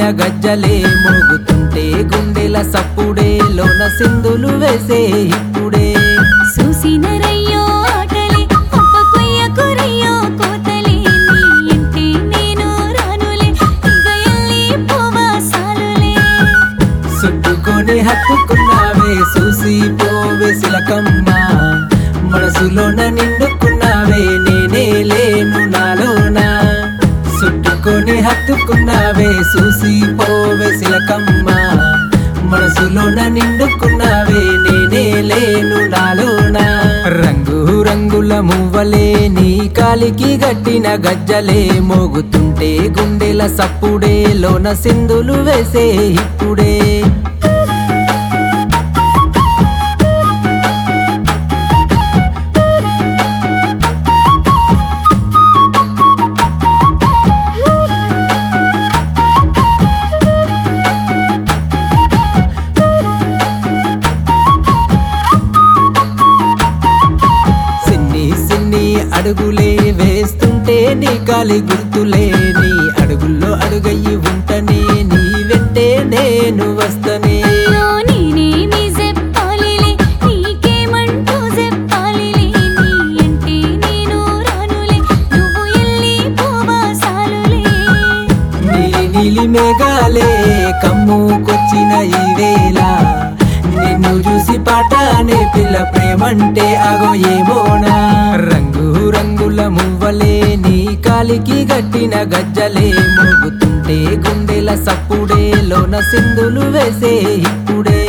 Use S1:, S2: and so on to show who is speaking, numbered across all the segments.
S1: గజ్జలే మోగుతుంటే గుండెల సప్పుడే లోన సింధులు వేసే ఇప్పుడే
S2: చూసినరయ్యో ఆటలే అప్ప కొయ్యకు రయ్యో కోతలే నీ ఇంటి నేను రానులే ఇక ఎల్లి పోవా సాలులే
S1: చుట్టుకొని హత్తుకున్నావే చూసి పోవే సిలకమ్మ మనసులోన నిండుకున్నావే నేనే లేను నాలోనా చుట్టుకొని హత్తుకున్నావే చూసి పోవే సిలకమ్మ మనసులోన నిండుకున్నావే నేనే లేను నాలోనా రంగు రంగుల మువ్వలే నీ కాలికి గట్టిన గజ్జలే మోగుతుంటే గుండెల సప్పుడే లోన సింధులు వేసే ఇప్పుడే అడుగులే వేస్తుంటే నీ కాలి గుర్తులే నీ అడుగుల్లో అడుగయ్యి ఉంటనే నీ వెంటే నేను వస్తనే
S2: నేనేమి చెప్పాలిలే నీకేమంటూ చెప్పాలిలే నీ అంటే నేను రానులే నువ్వు ఎల్లి పోవా సాలులే
S1: నీలి నీలి మేఘాలే కమ్ముకొచ్చిన ఈ వేళ నిన్ను చూసి పాటనే పిల్ల ప్రేమంటే అగో ఏమోనా రంగు రంగుల మువ్వలే నీ కాలికి గట్టిన గజ్జలే మోగుతుంటే గుండెల సప్పుడే లోన సింధులు వేసే ఇప్పుడే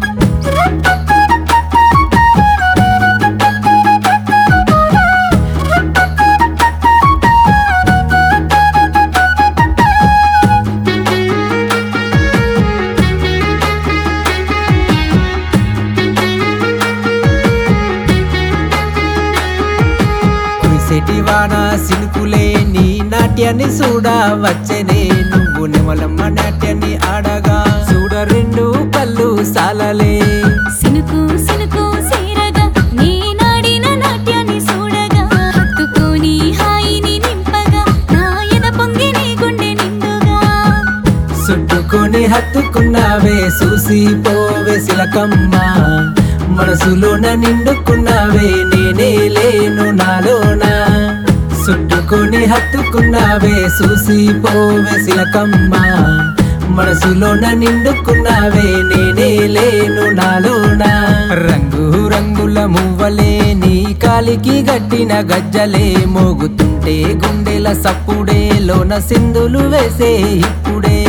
S1: సెటివాన సినుకులే నీ నాట్యాన్ని చూడా వచ్చనే నువ్వు నెమలమ్మ నాట్యాన్ని ఆడగా చూడ రెండు కళ్ళు సాలలే
S2: సినుకు సినుకు సీరగా నీ నాడిన నాట్యాన్ని చూడగా హత్తుకొని హాయిని నింపగా నా ఎద పొంగి నీ గుండె నిండుగా
S1: చుట్టుకొని హత్తుకున్నావే చూసి పోవే సిలకమ్మ మనసులోన నిండుకున్నావే నేనే లేను నాలోనా చుట్టుకొని హత్తుకున్నావే చూసి పోవే సిలకమ్మ మనసులోన నిండుకున్నావే నేనే లేను నాలోనా రంగు రంగుల మువ్వలే నీ కాలికి గట్టిన గజ్జలే మోగుతుంటే గుండెల సప్పుడే లోన సింధులు వేసే ఇప్పుడే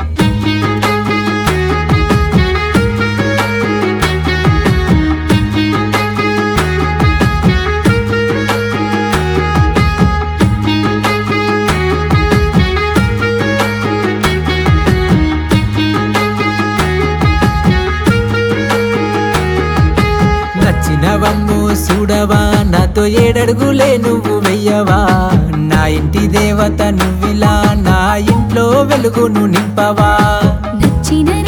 S1: నచ్చినవమ్ము చూడవా నాతో ఏడడుగులే నువ్వు వెయ్యవా నా ఇంటి దేవత నువ్విలా నా ఇంట్లో వెలుగును నింపవా
S2: నచ్చిన